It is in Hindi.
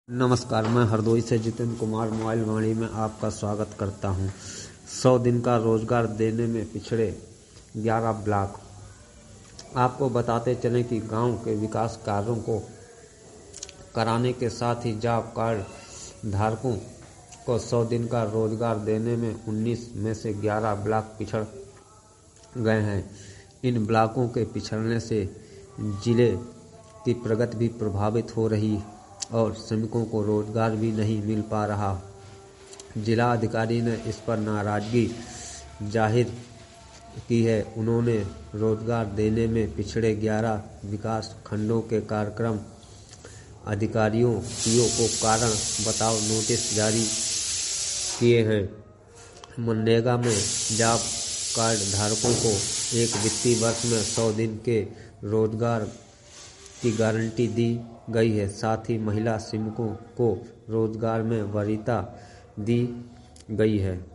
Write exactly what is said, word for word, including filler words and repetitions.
नमस्कार, मैं हरदोई से जितेंद्र कुमार मोबाइल वाणी में आपका स्वागत करता हूं। सौ दिन का रोजगार देने में पिछड़े ग्यारह ब्लॉक। आपको बताते चलें कि गांव के विकास कार्यों को कराने के साथ ही जॉब कार्ड धारकों को सौ दिन का रोजगार देने में उन्नीस में से ग्यारह ब्लॉक पिछड़ गए हैं। इन ब्लॉकों के पिछड़ने से जिले की प्रगति भी प्रभावित हो रही और श्रमिकों को रोजगार भी नहीं मिल पा रहा। जिला अधिकारी ने इस पर नाराजगी जाहिर की है। उन्होंने रोजगार देने में पिछड़े ग्यारह विकास खंडों के कार्यक्रम अधिकारियों पीओ को कारण बताओ नोटिस जारी किए हैं। मनरेगा में जॉब कार्ड धारकों को एक वित्तीय वर्ष में सौ दिन के रोजगार की गारंटी दी गई है। साथ ही महिला श्रमिकों को रोजगार में वरीयता दी गई है।